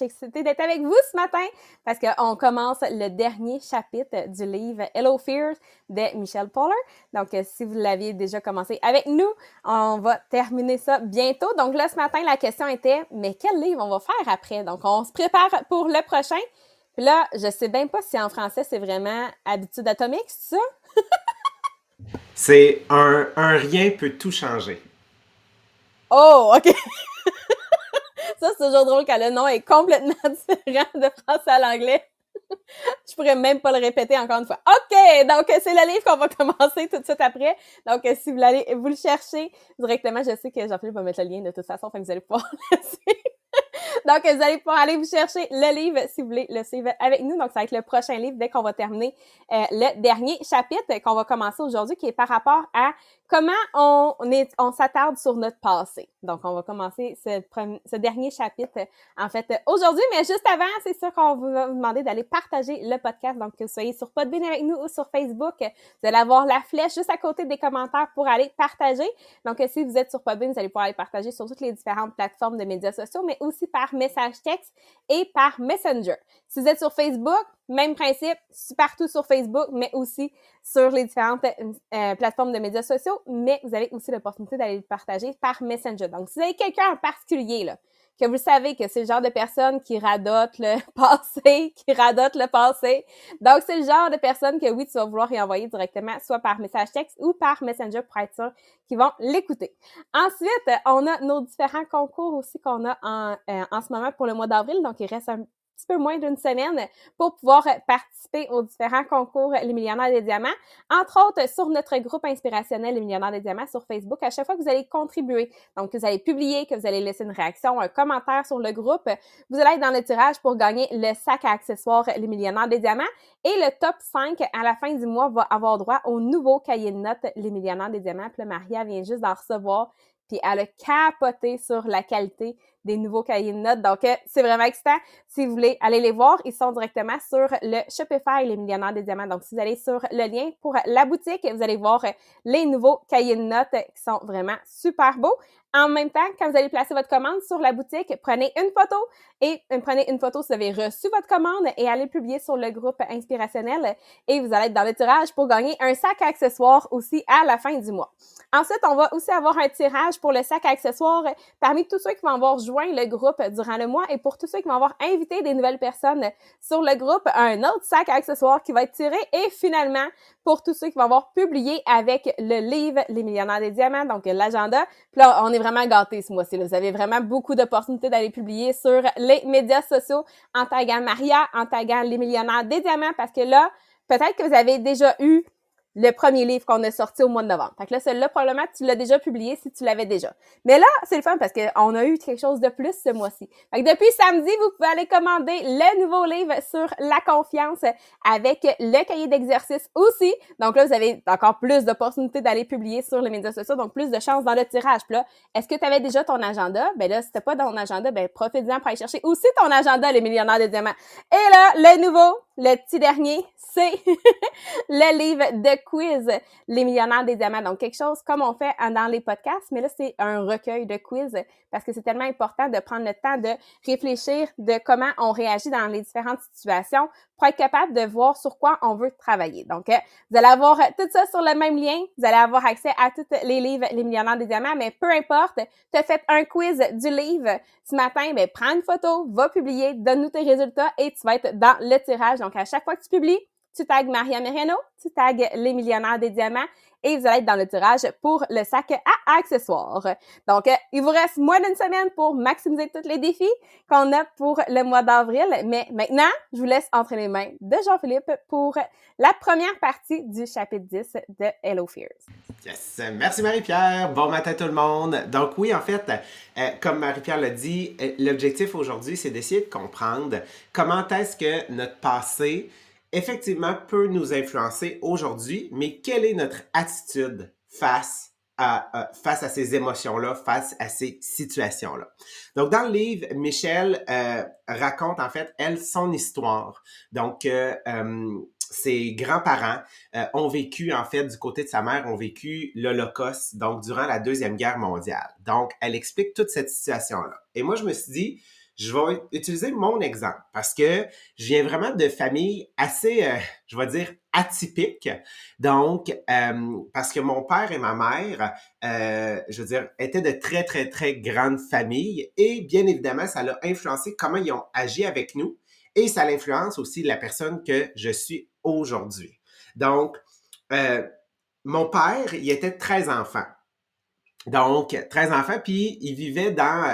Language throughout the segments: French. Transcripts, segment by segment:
excitée d'être avec vous ce matin parce qu'on commence le dernier chapitre du livre Hello Fears de Michelle Poller. Donc, si vous l'aviez déjà commencé avec nous, on va terminer ça bientôt. Donc là, ce matin, la question était, mais quel livre on va faire après? Donc, on se prépare pour le prochain. Puis là, je sais même pas si en français, c'est vraiment Habitude atomique, c'est ça? C'est un rien peut tout changer. Oh, OK. Ça, c'est toujours drôle quand le nom est complètement différent de français à l'anglais. Je pourrais même pas le répéter encore une fois. OK! Donc, c'est le livre qu'on va commencer tout de suite après. Donc, si vous allez vous le chercher directement, je sais que Jean-Philippe va mettre le lien de toute façon, fait que vous allez pouvoir le suivre. Donc, vous allez pouvoir aller vous chercher le livre si vous voulez le suivre avec nous. Donc, ça va être le prochain livre dès qu'on va terminer le dernier chapitre qu'on va commencer aujourd'hui, qui est par rapport à comment on s'attarde sur notre passé. Donc, on va commencer ce dernier chapitre, en fait, aujourd'hui. Mais juste avant, c'est sûr qu'on va vous demander d'aller partager le podcast. Donc, que vous soyez sur Podbean avec nous ou sur Facebook, vous allez avoir la flèche juste à côté des commentaires pour aller partager. Donc, si vous êtes sur Podbean, vous allez pouvoir aller partager sur toutes les différentes plateformes de médias sociaux, mais aussi par message texte et par Messenger. Si vous êtes sur Facebook, même principe, partout sur Facebook, mais aussi sur les différentes plateformes de médias sociaux, mais vous avez aussi l'opportunité d'aller le partager par Messenger. Donc, si vous avez quelqu'un en particulier, là, que vous savez que c'est le genre de personne qui radote le passé, Donc, c'est le genre de personne que oui, tu vas vouloir y envoyer directement, soit par message texte ou par Messenger pour être sûr qu'ils vont l'écouter. Ensuite, on a nos différents concours aussi qu'on a en ce moment pour le mois d'avril. Donc, il reste un petit peu moins d'une semaine pour pouvoir participer aux différents concours Les Millionnaires des Diamants. Entre autres, sur notre groupe inspirationnel Les Millionnaires des Diamants sur Facebook, à chaque fois que vous allez contribuer, donc que vous allez publier, que vous allez laisser une réaction, un commentaire sur le groupe, vous allez être dans le tirage pour gagner le sac à accessoires Les Millionnaires des Diamants. Et le top 5, à la fin du mois, va avoir droit au nouveau cahier de notes Les Millionnaires des Diamants. Puis là, Maria vient juste d'en recevoir, puis elle a capoté sur la qualité des nouveaux cahiers de notes. Donc, c'est vraiment excitant. Si vous voulez aller les voir, ils sont directement sur le Shopify, les Millionnaires des Diamants. Donc, si vous allez sur le lien pour la boutique, vous allez voir les nouveaux cahiers de notes qui sont vraiment super beaux. En même temps, quand vous allez placer votre commande sur la boutique, prenez une photo si vous avez reçu votre commande et allez publier sur le groupe inspirationnel et vous allez être dans le tirage pour gagner un sac à accessoires aussi à la fin du mois. Ensuite, on va aussi avoir un tirage pour le sac à accessoires parmi tous ceux qui vont avoir joint le groupe durant le mois et pour tous ceux qui vont avoir invité des nouvelles personnes sur le groupe, un autre sac à accessoires qui va être tiré et finalement, pour tous ceux qui vont avoir publié avec le livre Les Millionnaires des Diamants, donc l'agenda. Puis là, on est vraiment gâtés ce mois-ci. Vous avez vraiment beaucoup d'opportunités d'aller publier sur les médias sociaux en taguant Maria, en taguant Les Millionnaires des Diamants parce que là, peut-être que vous avez déjà eu le premier livre qu'on a sorti au mois de novembre. Fait que là, celui-là, probablement, tu l'as déjà publié si tu l'avais déjà. Mais là, c'est le fun parce qu'on a eu quelque chose de plus ce mois-ci. Fait que depuis samedi, vous pouvez aller commander le nouveau livre sur la confiance avec le cahier d'exercice aussi. Donc là, vous avez encore plus d'opportunités d'aller publier sur les médias sociaux, donc plus de chances dans le tirage. Puis là, est-ce que tu avais déjà ton agenda? Ben là, si t'as pas ton agenda, ben profite-en pour aller chercher aussi ton agenda, les Millionnaires des Diamants. Et là, le nouveau, le petit dernier, c'est le livre de quiz, Les Millionnaires des Diamants. Donc, quelque chose comme on fait dans les podcasts, mais là, c'est un recueil de quiz parce que c'est tellement important de prendre le temps de réfléchir de comment on réagit dans les différentes situations pour être capable de voir sur quoi on veut travailler. Donc, vous allez avoir tout ça sur le même lien. Vous allez avoir accès à tous les livres Les Millionnaires des Diamants, mais peu importe, tu as fait un quiz du livre ce matin, ben prends une photo, va publier, donne-nous tes résultats et tu vas être dans le tirage. Donc, à chaque fois que tu publies, tu tagues Maria Mereno, tu tagues Les Millionnaires des Diamants et vous allez être dans le tirage pour le sac à accessoires. Donc, il vous reste moins d'une semaine pour maximiser tous les défis qu'on a pour le mois d'avril. Mais maintenant, je vous laisse entre les mains de Jean-Philippe pour la première partie du chapitre 10 de Hello Fears. Yes! Merci Marie-Pierre! Bon matin tout le monde! Donc oui, en fait, comme Marie-Pierre l'a dit, l'objectif aujourd'hui, c'est d'essayer de comprendre comment est-ce que notre passé effectivement peut nous influencer aujourd'hui, mais quelle est notre attitude face à ces émotions-là, face à ces situations-là. Donc, dans le livre, Michelle raconte en fait, elle, son histoire. Donc, ses grands-parents ont vécu, en fait, du côté de sa mère, ont vécu l'Holocauste, donc durant la Deuxième Guerre mondiale. Donc, elle explique toute cette situation-là. Et moi, je me suis dit, Je vais utiliser mon exemple parce que je viens vraiment de familles assez, je vais dire, atypiques. Donc, parce que mon père et ma mère, je veux dire, étaient de très, très, très grandes familles et bien évidemment, ça a influencé comment ils ont agi avec nous et ça influence aussi la personne que je suis aujourd'hui. Donc, euh, mon père, il était 13 enfants. Donc, 13 enfants, puis ils vivaient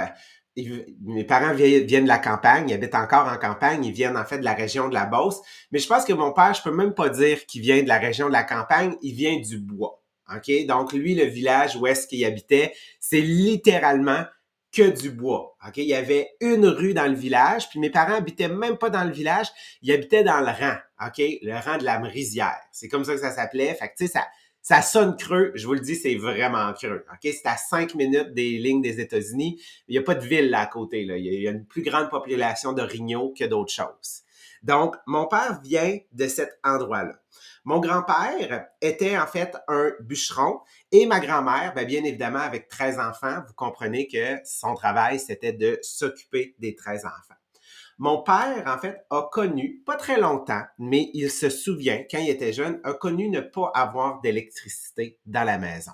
mes parents viennent de la campagne, ils habitent encore en campagne, ils viennent en fait de la région de la Beauce. Mais je pense que mon père, je peux même pas dire qu'il vient de la région de la campagne, il vient du bois. OK? Donc, lui, le village où est-ce qu'il habitait, c'est littéralement que du bois. OK? Il y avait une rue dans le village, puis mes parents habitaient même pas dans le village, ils habitaient dans le rang. OK? Le rang de la Merisière. C'est comme ça que ça s'appelait. Fait que, tu sais, ça sonne creux, je vous le dis, c'est vraiment creux. OK? C'est à 5 minutes des lignes des États-Unis. Il n'y a pas de ville là à côté. Là. Il y a une plus grande population de d'orignaux que d'autres choses. Donc, mon père vient de cet endroit-là. Mon grand-père était en fait un bûcheron et ma grand-mère, bien évidemment, avec 13 enfants, vous comprenez que son travail, c'était de s'occuper des 13 enfants. Mon père, en fait, a connu, pas très longtemps, mais il se souvient, quand il était jeune, a connu ne pas avoir d'électricité dans la maison.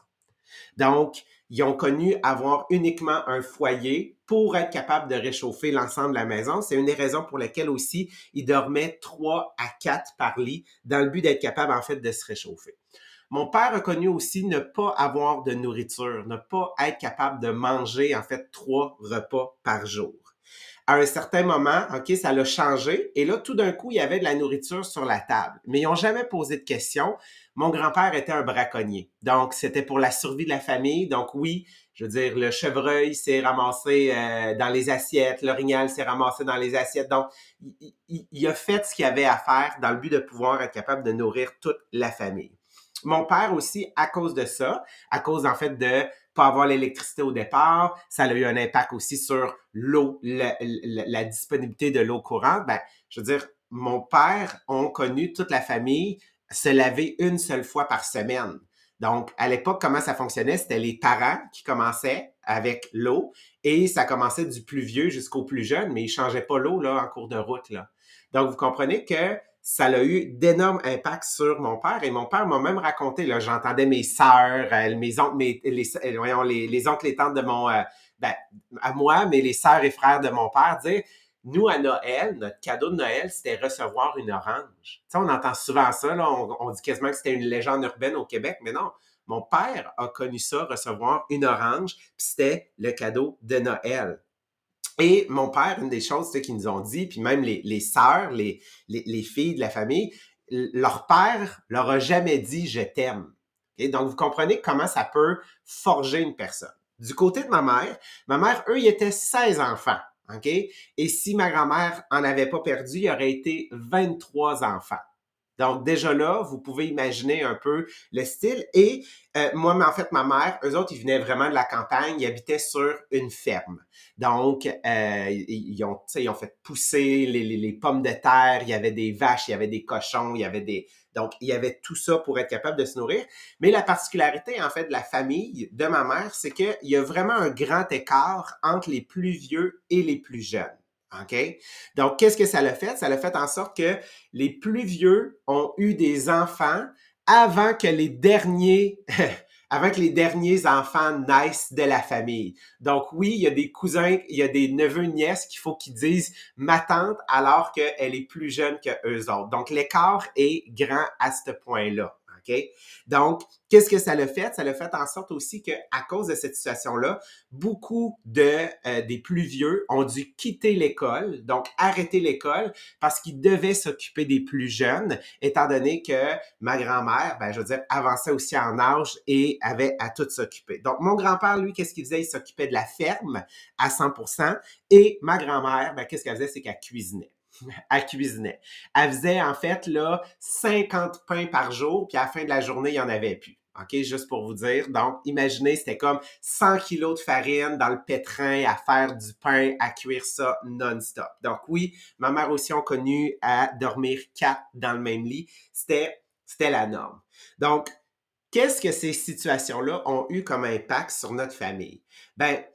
Donc, ils ont connu avoir uniquement un foyer pour être capable de réchauffer l'ensemble de la maison. C'est une des raisons pour lesquelles aussi ils dormaient 3 à 4 par lit dans le but d'être capable, en fait, de se réchauffer. Mon père a connu aussi ne pas avoir de nourriture, ne pas être capable de manger, en fait, 3 repas par jour. À un certain moment, OK, ça l'a changé. Et là, tout d'un coup, il y avait de la nourriture sur la table. Mais ils n'ont jamais posé de questions. Mon grand-père était un braconnier. Donc, c'était pour la survie de la famille. Donc, oui, je veux dire, le chevreuil s'est ramassé dans les assiettes, l'orignal s'est ramassé dans les assiettes. Donc, il a fait ce qu'il avait à faire dans le but de pouvoir être capable de nourrir toute la famille. Mon père aussi, à cause de ça, à cause en fait de pas avoir l'électricité au départ, ça a eu un impact aussi sur l'eau, la disponibilité de l'eau courante. Ben, je veux dire, mon père a connu toute la famille se laver une seule fois par semaine. Donc, à l'époque, comment ça fonctionnait? C'était les parents qui commençaient avec l'eau et ça commençait du plus vieux jusqu'au plus jeune, mais ils changeaient pas l'eau là en cours de route là. Donc, vous comprenez que ça a eu d'énormes impacts sur mon père. Et mon père m'a même raconté, là, j'entendais mes sœurs, mes oncles, les oncles et tantes de à moi, mais les sœurs et frères de mon père dire, nous, à Noël, notre cadeau de Noël, c'était recevoir une orange. Tu sais, on entend souvent ça, là, on dit quasiment que c'était une légende urbaine au Québec, mais non. Mon père a connu ça, recevoir une orange, puis c'était le cadeau de Noël. Et mon père, une des choses qu'ils nous ont dit, puis même les sœurs, les filles de la famille, leur père leur a jamais dit je t'aime. Et donc, vous comprenez comment ça peut forger une personne. Du côté de ma mère, eux, ils étaient 16 enfants. OK? Et si ma grand-mère en avait pas perdu, il y aurait été 23 enfants. Donc, déjà là, vous pouvez imaginer un peu le style. Et moi, mais en fait, ma mère, eux autres, ils venaient vraiment de la campagne, ils habitaient sur une ferme. Donc, ils ont fait pousser les pommes de terre, il y avait des vaches, il y avait des cochons, Donc, il y avait tout ça pour être capable de se nourrir. Mais la particularité, en fait, de la famille de ma mère, c'est qu'il y a vraiment un grand écart entre les plus vieux et les plus jeunes. OK? Donc, qu'est-ce que ça l'a fait? Ça l'a fait en sorte que les plus vieux ont eu des enfants avant que les derniers, avant que les derniers enfants naissent de la famille. Donc oui, il y a des cousins, il y a des neveux, nièces qu'il faut qu'ils disent ma tante alors qu'elle est plus jeune que eux autres. Donc l'écart est grand à ce point-là. OK? Donc, qu'est-ce que ça l'a fait? Ça l'a fait en sorte aussi qu'à cause de cette situation-là, beaucoup des plus vieux ont dû quitter l'école, donc arrêter l'école parce qu'ils devaient s'occuper des plus jeunes, étant donné que ma grand-mère, je veux dire, avançait aussi en âge et avait à tout s'occuper. Donc, mon grand-père, lui, qu'est-ce qu'il faisait? Il s'occupait de la ferme à 100% et ma grand-mère, qu'est-ce qu'elle faisait? C'est qu'elle cuisinait. Elle cuisinait. Elle faisait, en fait, là, 50 pains par jour, puis à la fin de la journée, il n'y en avait plus. OK, juste pour vous dire. Donc, imaginez, c'était comme 100 kilos de farine dans le pétrin à faire du pain, à cuire ça non-stop. Donc oui, ma mère aussi a connu à dormir 4 dans le même lit. C'était la norme. Donc, qu'est-ce que ces situations-là ont eu comme impact sur notre famille? Ben,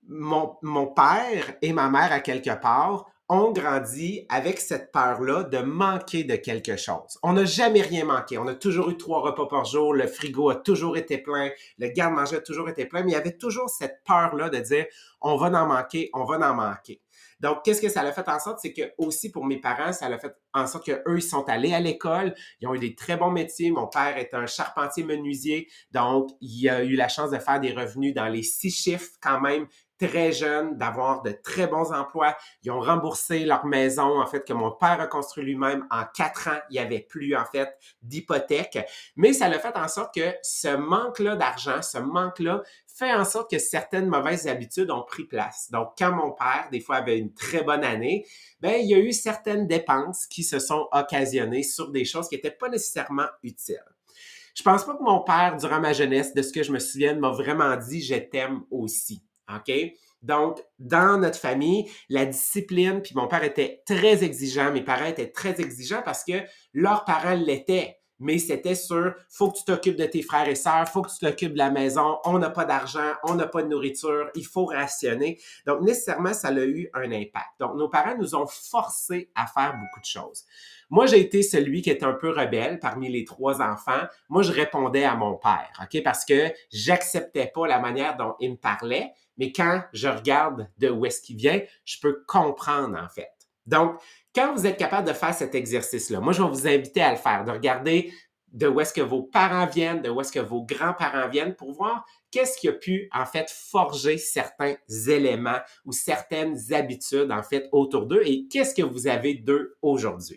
mon père et ma mère, à quelque part, ont grandi avec cette peur-là de manquer de quelque chose. On n'a jamais rien manqué. On a toujours eu 3 repas par jour. Le frigo a toujours été plein. Le garde-manger a toujours été plein. Mais il y avait toujours cette peur-là de dire, on va en manquer, on va en manquer. Donc, qu'est-ce que ça a fait en sorte? C'est que aussi pour mes parents, ça a fait en sorte qu'eux, ils sont allés à l'école. Ils ont eu des très bons métiers. Mon père est un charpentier menuisier. Donc, il a eu la chance de faire des revenus dans les 6 chiffres quand même très jeunes, d'avoir de très bons emplois. Ils ont remboursé leur maison, en fait, que mon père a construit lui-même en 4 ans. Il n'y avait plus, en fait, d'hypothèque. Mais ça l'a fait en sorte que ce manque-là d'argent, ce manque-là, fait en sorte que certaines mauvaises habitudes ont pris place. Donc, quand mon père, des fois, avait une très bonne année, ben, il y a eu certaines dépenses qui se sont occasionnées sur des choses qui n'étaient pas nécessairement utiles. Je pense pas que mon père, durant ma jeunesse, de ce que je me souviens, m'a vraiment dit « je t'aime aussi ». OK? Donc, dans notre famille, la discipline, puis mon père était très exigeant, mes parents étaient très exigeants parce que leurs parents l'étaient. Mais c'était sur, faut que tu t'occupes de tes frères et sœurs, faut que tu t'occupes de la maison, on n'a pas d'argent, on n'a pas de nourriture, il faut rationner. Donc, nécessairement, ça a eu un impact. Donc, nos parents nous ont forcés à faire beaucoup de choses. Moi, j'ai été celui qui était un peu rebelle parmi les 3 enfants. Moi, je répondais à mon père, OK? Parce que j'acceptais pas la manière dont il me parlait, mais quand je regarde de où est-ce qu'il vient, je peux comprendre, en fait. Donc, quand vous êtes capable de faire cet exercice-là, moi, je vais vous inviter à le faire, de regarder de où est-ce que vos parents viennent, de où est-ce que vos grands-parents viennent pour voir qu'est-ce qui a pu, en fait, forger certains éléments ou certaines habitudes, en fait, autour d'eux et qu'est-ce que vous avez d'eux aujourd'hui.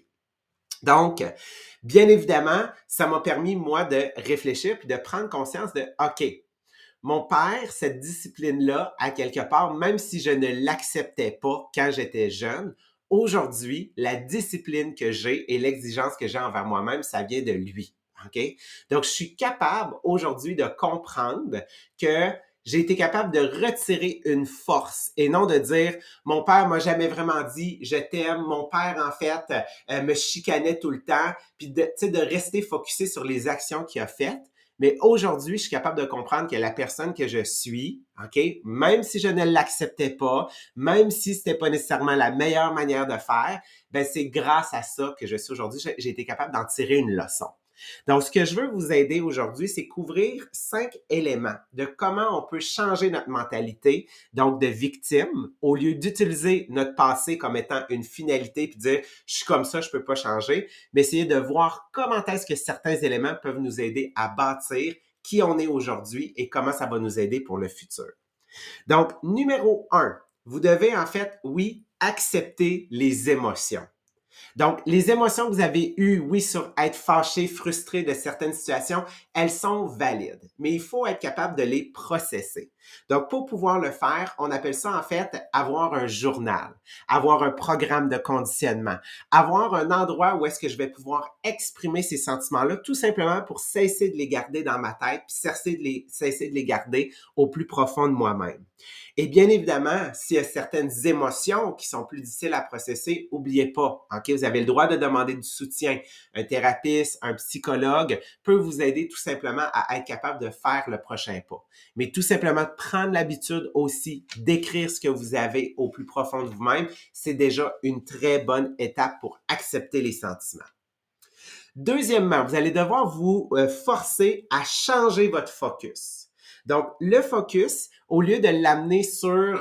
Donc, bien évidemment, ça m'a permis, moi, de réfléchir puis de prendre conscience de, OK, mon père, cette discipline-là, à quelque part, même si je ne l'acceptais pas quand j'étais jeune, aujourd'hui, la discipline que j'ai et l'exigence que j'ai envers moi-même, ça vient de lui. OK? Donc, je suis capable aujourd'hui de comprendre que j'ai été capable de retirer une force et non de dire mon père m'a jamais vraiment dit je t'aime, mon père en fait me chicanait tout le temps, puis de rester focusé sur les actions qu'il a faites. Mais aujourd'hui, je suis capable de comprendre que la personne que je suis, OK, même si je ne l'acceptais pas, même si c'était pas nécessairement la meilleure manière de faire, ben c'est grâce à ça que je suis aujourd'hui. J'ai été capable d'en tirer une leçon. Donc, ce que je veux vous aider aujourd'hui, c'est couvrir 5 éléments de comment on peut changer notre mentalité, donc de victime, au lieu d'utiliser notre passé comme étant une finalité puis dire « je suis comme ça, je peux pas changer », mais essayer de voir comment est-ce que certains éléments peuvent nous aider à bâtir qui on est aujourd'hui et comment ça va nous aider pour le futur. Donc, numéro 1, vous devez en fait, oui, accepter les émotions. Donc, les émotions que vous avez eues, oui, sur être fâché, frustré de certaines situations, elles sont valides, mais il faut être capable de les processer. Donc, pour pouvoir le faire, on appelle ça en fait avoir un journal, avoir un programme de conditionnement, avoir un endroit où est-ce que je vais pouvoir exprimer ces sentiments-là, tout simplement pour cesser de les garder dans ma tête, puis cesser de les garder au plus profond de moi-même. Et bien évidemment, s'il y a certaines émotions qui sont plus difficiles à processer, n'oubliez pas, OK? Vous avez le droit de demander du soutien. Un thérapeute, un psychologue peut vous aider tout simplement à être capable de faire le prochain pas. Mais tout simplement prendre l'habitude aussi d'écrire ce que vous avez au plus profond de vous-même, c'est déjà une très bonne étape pour accepter les sentiments. Deuxièmement, vous allez devoir vous forcer à changer votre focus. Donc, le focus, au lieu de l'amener sur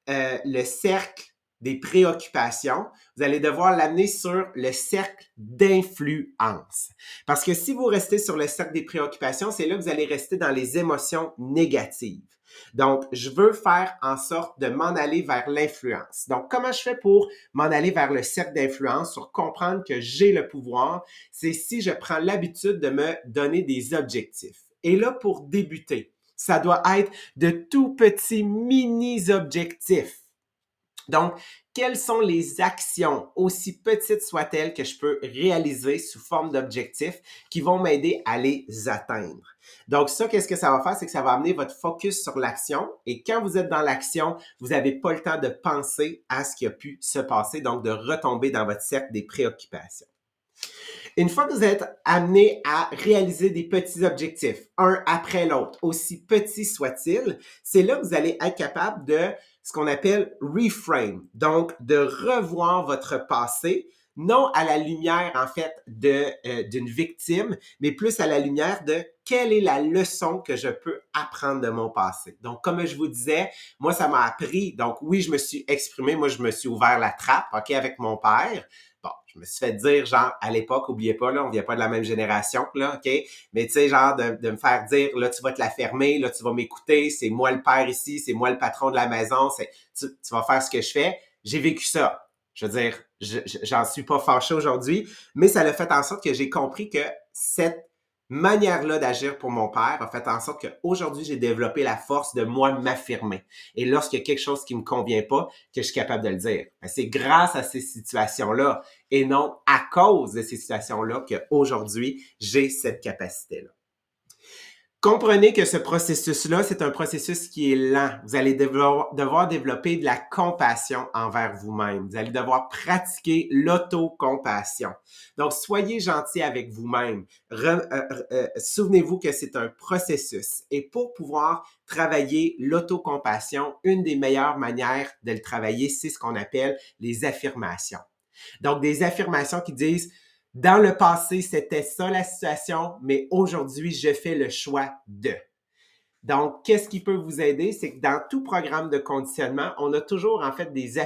le cercle des préoccupations, vous allez devoir l'amener sur le cercle d'influence. Parce que si vous restez sur le cercle des préoccupations, c'est là que vous allez rester dans les émotions négatives. Donc, je veux faire en sorte de m'en aller vers l'influence. Donc, comment je fais pour m'en aller vers le cercle d'influence, sur comprendre que j'ai le pouvoir? C'est si je prends l'habitude de me donner des objectifs. Et là, pour débuter, ça doit être de tout petits mini-objectifs. Donc, quelles sont les actions, aussi petites soient-elles, que je peux réaliser sous forme d'objectifs qui vont m'aider à les atteindre? Donc ça, qu'est-ce que ça va faire? C'est que ça va amener votre focus sur l'action et quand vous êtes dans l'action, vous n'avez pas le temps de penser à ce qui a pu se passer, donc de retomber dans votre cercle des préoccupations. Une fois que vous êtes amené à réaliser des petits objectifs, un après l'autre, aussi petits soient-ils, c'est là que vous allez être capable de ce qu'on appelle reframe, donc de revoir votre passé, non à la lumière en fait d'une victime, mais plus à la lumière de quelle est la leçon que je peux apprendre de mon passé. Donc comme je vous disais, moi ça m'a appris, donc oui je me suis exprimé, moi je me suis ouvert la trappe, ok, avec mon père. Bon, je me suis fait dire, genre, à l'époque, oubliez pas, là, on vient pas de la même génération, là, OK? Mais tu sais, genre, de me faire dire, là, tu vas te la fermer, là, tu vas m'écouter, c'est moi le père ici, c'est moi le patron de la maison, tu vas faire ce que je fais. J'ai vécu ça. Je veux dire, j'en suis pas fâché aujourd'hui, mais ça a fait en sorte que j'ai compris que cette manière-là d'agir pour mon père a fait en sorte qu'aujourd'hui, j'ai développé la force de moi m'affirmer. Et lorsqu'il y a quelque chose qui me convient pas, que je suis capable de le dire. C'est grâce à ces situations-là et non à cause de ces situations-là qu'aujourd'hui, j'ai cette capacité-là. Comprenez que ce processus-là, c'est un processus qui est lent. Vous allez devoir développer de la compassion envers vous-même. Vous allez devoir pratiquer l'autocompassion. Donc, soyez gentil avec vous-même. Souvenez-vous que c'est un processus. Et pour pouvoir travailler l'autocompassion, une des meilleures manières de le travailler, c'est ce qu'on appelle les affirmations. Donc, des affirmations qui disent dans le passé, c'était ça la situation, mais aujourd'hui, je fais le choix de. Donc, qu'est-ce qui peut vous aider? C'est que dans tout programme de conditionnement, on a toujours en fait des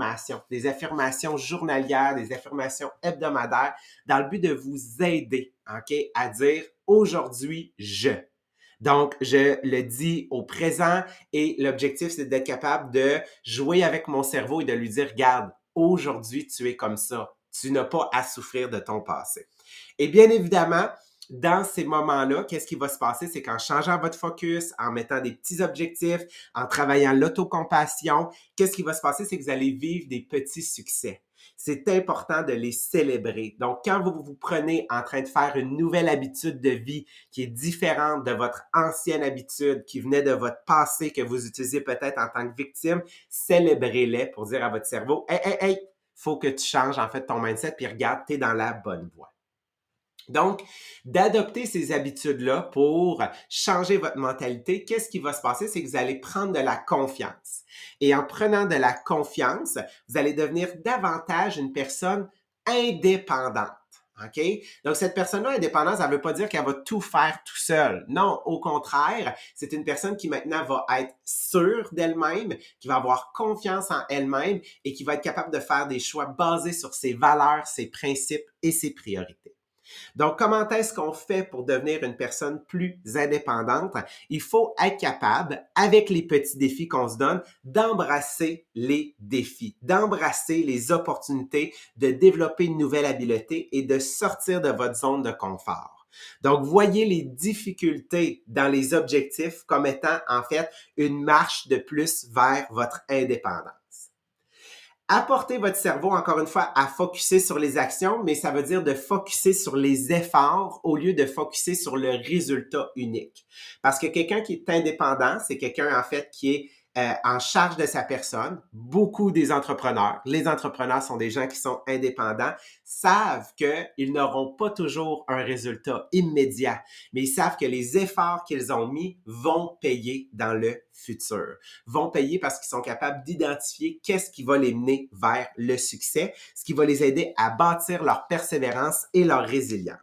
affirmations journalières, des affirmations hebdomadaires, dans le but de vous aider, ok, à dire aujourd'hui, je. Donc, je le dis au présent et l'objectif, c'est d'être capable de jouer avec mon cerveau et de lui dire, regarde, aujourd'hui, tu es comme ça. Tu n'as pas à souffrir de ton passé. Et bien évidemment, dans ces moments-là, qu'est-ce qui va se passer? C'est qu'en changeant votre focus, en mettant des petits objectifs, en travaillant l'autocompassion, qu'est-ce qui va se passer? C'est que vous allez vivre des petits succès. C'est important de les célébrer. Donc, quand vous vous prenez en train de faire une nouvelle habitude de vie qui est différente de votre ancienne habitude, qui venait de votre passé, que vous utilisez peut-être en tant que victime, célébrez-les pour dire à votre cerveau, hey, hey, hey, faut que tu changes en fait ton mindset, puis regarde, t'es dans la bonne voie. Donc, d'adopter ces habitudes-là pour changer votre mentalité, qu'est-ce qui va se passer? C'est que vous allez prendre de la confiance. Et en prenant de la confiance, vous allez devenir davantage une personne indépendante. OK? Donc, cette personne-là indépendante, ça ne veut pas dire qu'elle va tout faire tout seul. Non, au contraire, c'est une personne qui maintenant va être sûre d'elle-même, qui va avoir confiance en elle-même et qui va être capable de faire des choix basés sur ses valeurs, ses principes et ses priorités. Donc, comment est-ce qu'on fait pour devenir une personne plus indépendante? Il faut être capable, avec les petits défis qu'on se donne, d'embrasser les défis, d'embrasser les opportunités, de développer une nouvelle habileté et de sortir de votre zone de confort. Donc, voyez les difficultés dans les objectifs comme étant, en fait, une marche de plus vers votre indépendance. Apportez votre cerveau, encore une fois, à focuser sur les actions, mais ça veut dire de focuser sur les efforts au lieu de focuser sur le résultat unique. Parce que quelqu'un qui est indépendant, c'est quelqu'un, en fait, qui est en charge de sa personne. Beaucoup des entrepreneurs, les entrepreneurs sont des gens qui sont indépendants, savent qu'ils n'auront pas toujours un résultat immédiat, mais ils savent que les efforts qu'ils ont mis vont payer dans le futur, vont payer parce qu'ils sont capables d'identifier qu'est-ce qui va les mener vers le succès, ce qui va les aider à bâtir leur persévérance et leur résilience.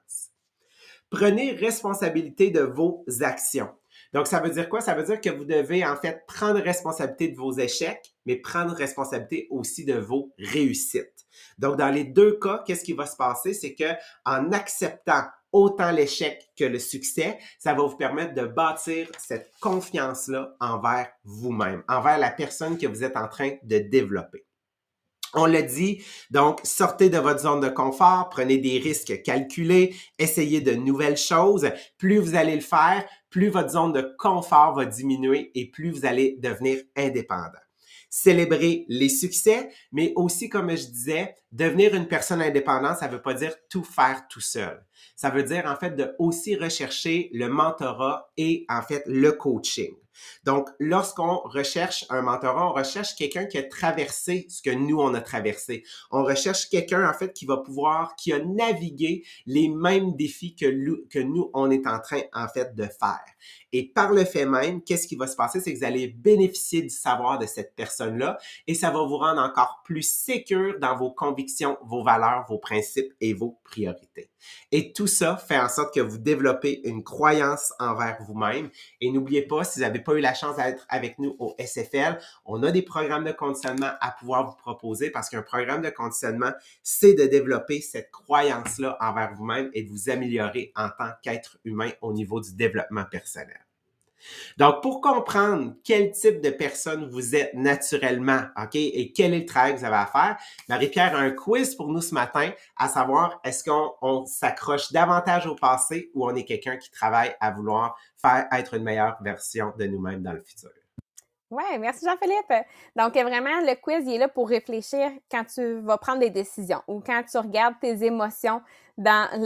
Prenez responsabilité de vos actions. Donc, ça veut dire quoi? Ça veut dire que vous devez en fait prendre responsabilité de vos échecs, mais prendre responsabilité aussi de vos réussites. Donc, dans les deux cas, qu'est-ce qui va se passer? C'est que en acceptant autant l'échec que le succès, ça va vous permettre de bâtir cette confiance-là envers vous-même, envers la personne que vous êtes en train de développer. On l'a dit, donc sortez de votre zone de confort, prenez des risques calculés, essayez de nouvelles choses. Plus vous allez le faire, plus votre zone de confort va diminuer et plus vous allez devenir indépendant. Célébrez les succès, mais aussi, comme je disais, devenir une personne indépendante, ça ne veut pas dire tout faire tout seul. Ça veut dire, en fait, de aussi rechercher le mentorat et, en fait, le coaching. Donc, lorsqu'on recherche un mentorat, on recherche quelqu'un qui a traversé ce que nous, on a traversé. On recherche quelqu'un, en fait, qui a navigué les mêmes défis que nous, on est en train, en fait, de faire. Et par le fait même, qu'est-ce qui va se passer? C'est que vous allez bénéficier du savoir de cette personne-là et ça va vous rendre encore plus sécure dans vos convictions, vos valeurs, vos principes et vos priorités. Et tout ça fait en sorte que vous développez une croyance envers vous-même. Et n'oubliez pas, si vous n'avez pas eu la chance d'être avec nous au SFL, on a des programmes de conditionnement à pouvoir vous proposer parce qu'un programme de conditionnement, c'est de développer cette croyance-là envers vous-même et de vous améliorer en tant qu'être humain au niveau du développement personnel. Donc, pour comprendre quel type de personne vous êtes naturellement, OK, et quel est le travail que vous avez à faire, Marie-Pierre a un quiz pour nous ce matin, à savoir, est-ce qu'on s'accroche davantage au passé ou on est quelqu'un qui travaille à vouloir faire être une meilleure version de nous-mêmes dans le futur? Oui, merci Jean-Philippe. Donc, vraiment, le quiz, il est là pour réfléchir quand tu vas prendre des décisions ou quand tu regardes tes émotions dans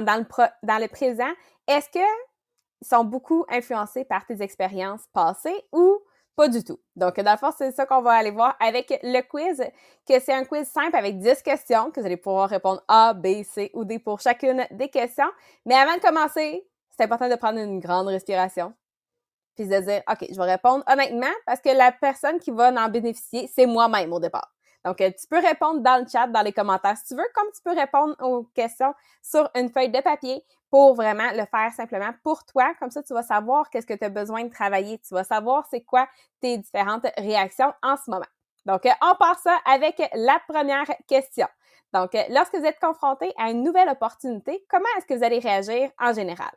le présent. Est-ce que sont beaucoup influencés par tes expériences passées ou pas du tout. Donc, dans le fond, c'est ça qu'on va aller voir avec le quiz, que c'est un quiz simple avec 10 questions, que vous allez pouvoir répondre A, B, C ou D pour chacune des questions. Mais avant de commencer, c'est important de prendre une grande respiration, puis de dire, OK, je vais répondre honnêtement parce que la personne qui va en bénéficier, c'est moi-même au départ. Donc, tu peux répondre dans le chat, dans les commentaires si tu veux, comme tu peux répondre aux questions sur une feuille de papier pour vraiment le faire simplement pour toi. Comme ça, tu vas savoir qu'est-ce que tu as besoin de travailler. Tu vas savoir c'est quoi tes différentes réactions en ce moment. Donc, on part ça avec la première question. Donc, lorsque vous êtes confronté à une nouvelle opportunité, comment est-ce que vous allez réagir en général?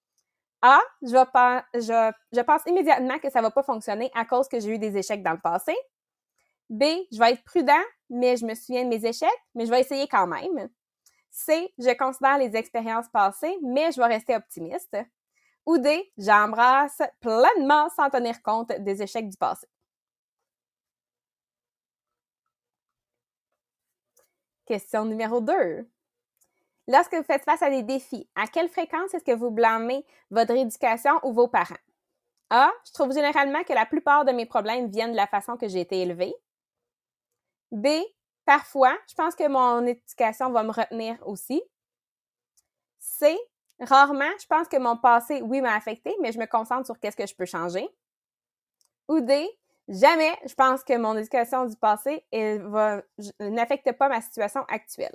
A, je pense immédiatement que ça va pas fonctionner à cause que j'ai eu des échecs dans le passé. B, je vais être prudent, mais je me souviens de mes échecs, mais je vais essayer quand même. C, je considère les expériences passées, mais je vais rester optimiste. Ou D, j'embrasse pleinement sans tenir compte des échecs du passé. Question numéro 2. Lorsque vous faites face à des défis, à quelle fréquence est-ce que vous blâmez votre éducation ou vos parents? A, je trouve généralement que la plupart de mes problèmes viennent de la façon que j'ai été élevée. B, parfois, je pense que mon éducation va me retenir aussi. C, rarement, je pense que mon passé, oui, m'a affecté, mais je me concentre sur qu'est-ce que je peux changer. Ou D, jamais, je pense que mon éducation du passé n'affecte pas ma situation actuelle.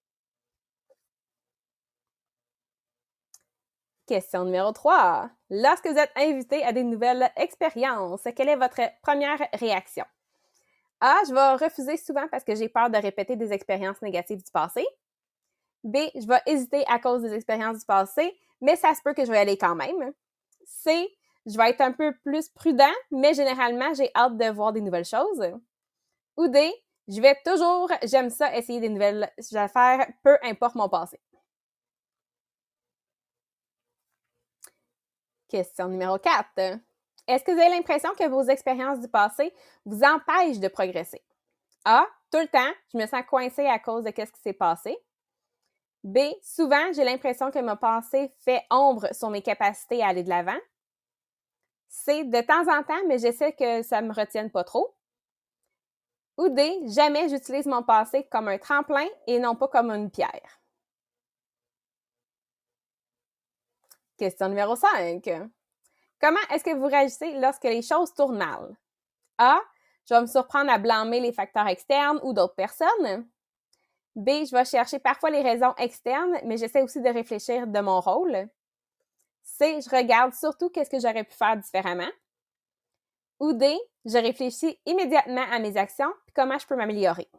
Question numéro 3. Lorsque vous êtes invité à des nouvelles expériences, quelle est votre première réaction? A, je vais refuser souvent parce que j'ai peur de répéter des expériences négatives du passé. B, je vais hésiter à cause des expériences du passé, mais ça se peut que je vais aller quand même. C, je vais être un peu plus prudent, mais généralement, j'ai hâte de voir des nouvelles choses. Ou D, j'aime ça, essayer des nouvelles affaires, peu importe mon passé. Question numéro 4. Est-ce que vous avez l'impression que vos expériences du passé vous empêchent de progresser? A, tout le temps, je me sens coincée à cause de ce qui s'est passé. B, souvent, j'ai l'impression que mon passé fait ombre sur mes capacités à aller de l'avant. C, de temps en temps, mais j'essaie que ça ne me retienne pas trop. Ou D, jamais j'utilise mon passé comme un tremplin et non pas comme une pierre. Question numéro 5. Comment est-ce que vous réagissez lorsque les choses tournent mal? A, je vais me surprendre à blâmer les facteurs externes ou d'autres personnes. B, je vais chercher parfois les raisons externes, mais j'essaie aussi de réfléchir de mon rôle. C, je regarde surtout qu'est-ce que j'aurais pu faire différemment. Ou D, je réfléchis immédiatement à mes actions et comment je peux m'améliorer.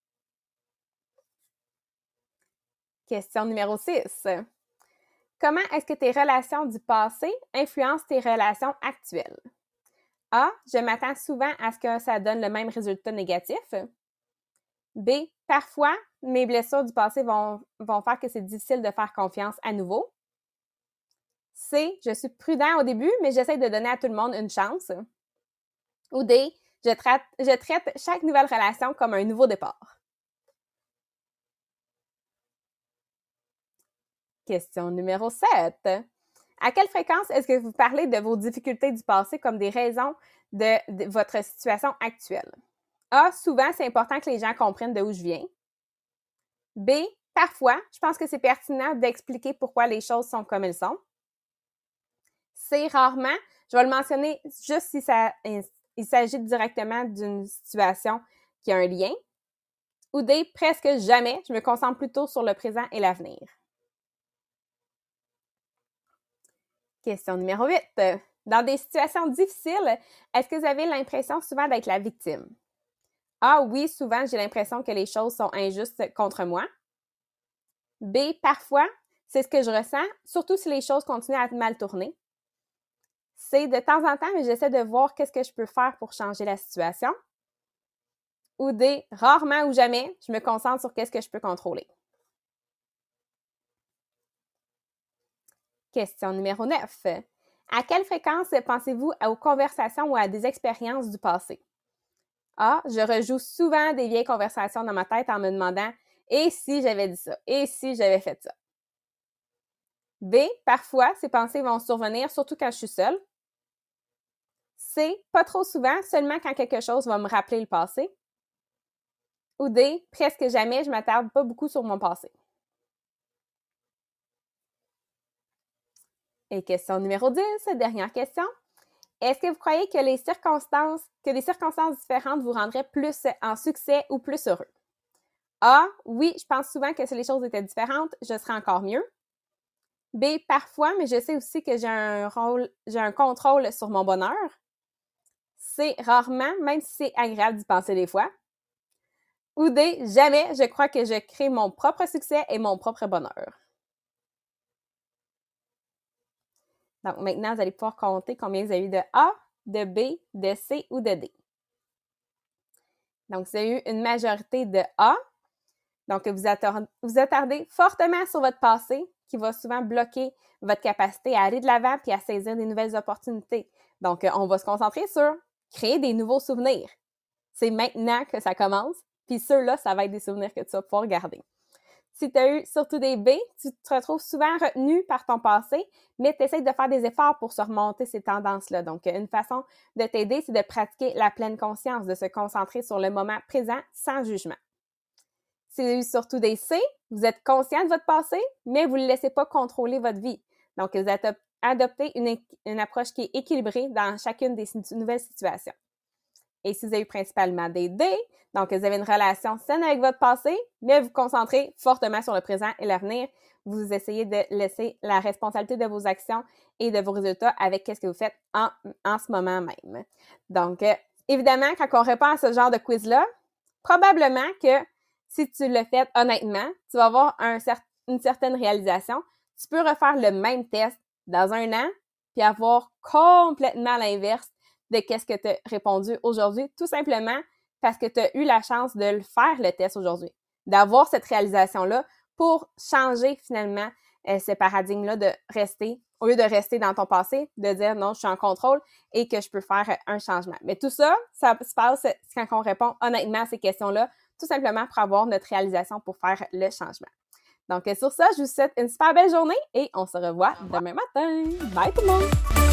Question numéro 6. Comment est-ce que tes relations du passé influencent tes relations actuelles? A, je m'attends souvent à ce que ça donne le même résultat négatif. B, parfois, mes blessures du passé vont faire que c'est difficile de faire confiance à nouveau. C, je suis prudent au début, mais j'essaie de donner à tout le monde une chance. Ou D, je traite chaque nouvelle relation comme un nouveau départ. Question numéro 7. À quelle fréquence est-ce que vous parlez de vos difficultés du passé comme des raisons de votre situation actuelle? A. Souvent, c'est important que les gens comprennent d'où je viens. B. Parfois, je pense que c'est pertinent d'expliquer pourquoi les choses sont comme elles sont. C. Rarement, je vais le mentionner juste si il s'agit directement d'une situation qui a un lien. Ou D. Presque jamais, je me concentre plutôt sur le présent et l'avenir. Question numéro 8. Dans des situations difficiles, est-ce que vous avez l'impression souvent d'être la victime? A. Oui, souvent, j'ai l'impression que les choses sont injustes contre moi. B. Parfois, c'est ce que je ressens, surtout si les choses continuent à mal tourner. C. De temps en temps, mais j'essaie de voir qu'est-ce que je peux faire pour changer la situation. Ou D. Rarement ou jamais, je me concentre sur qu'est-ce que je peux contrôler. Question numéro 9. À quelle fréquence pensez-vous aux conversations ou à des expériences du passé? A. Je rejoue souvent des vieilles conversations dans ma tête en me demandant « Et si j'avais dit ça? Et si j'avais fait ça? » B. Parfois, ces pensées vont survenir, surtout quand je suis seule. C. Pas trop souvent, seulement quand quelque chose va me rappeler le passé. Ou D. Presque jamais, je ne m'attarde pas beaucoup sur mon passé. Et question numéro 10, dernière question. Est-ce que vous croyez que des circonstances différentes vous rendraient plus en succès ou plus heureux? A. Oui, je pense souvent que si les choses étaient différentes, je serais encore mieux. B. Parfois, mais je sais aussi que j'ai un contrôle sur mon bonheur. C. Rarement, même si c'est agréable d'y penser des fois. Ou D. Jamais, je crois que je crée mon propre succès et mon propre bonheur. Donc, maintenant, vous allez pouvoir compter combien vous avez eu de A, de B, de C ou de D. Donc, vous avez eu une majorité de A. Donc, vous attardez fortement sur votre passé qui va souvent bloquer votre capacité à aller de l'avant puis à saisir des nouvelles opportunités. Donc, on va se concentrer sur créer des nouveaux souvenirs. C'est maintenant que ça commence. Puis ceux-là, ça va être des souvenirs que tu vas pouvoir garder. Si tu as eu surtout des B, tu te retrouves souvent retenu par ton passé, mais tu essaies de faire des efforts pour se remonter ces tendances-là. Donc, une façon de t'aider, c'est de pratiquer la pleine conscience, de se concentrer sur le moment présent sans jugement. Si vous avez eu surtout des C, vous êtes conscient de votre passé, mais vous ne laissez pas contrôler votre vie. Donc, vous adoptez une approche qui est équilibrée dans chacune des nouvelles situations. Et si vous avez eu principalement des D, donc vous avez une relation saine avec votre passé, mais vous vous concentrez fortement sur le présent et l'avenir. Vous essayez de laisser la responsabilité de vos actions et de vos résultats avec ce que vous faites en ce moment même. Donc, évidemment, quand on répond à ce genre de quiz-là, probablement que si tu le fais honnêtement, tu vas avoir une certaine réalisation. Tu peux refaire le même test dans un an puis avoir complètement l'inverse de qu'est-ce que tu as répondu aujourd'hui, tout simplement parce que tu as eu la chance de le faire, le test aujourd'hui, d'avoir cette réalisation-là pour changer finalement ce paradigme-là de rester, au lieu de rester dans ton passé, de dire non, je suis en contrôle et que je peux faire un changement. Mais tout ça, ça se passe quand on répond honnêtement à ces questions-là, tout simplement pour avoir notre réalisation pour faire le changement. Donc sur ça, je vous souhaite une super belle journée et on se revoit demain matin. Bye tout le monde!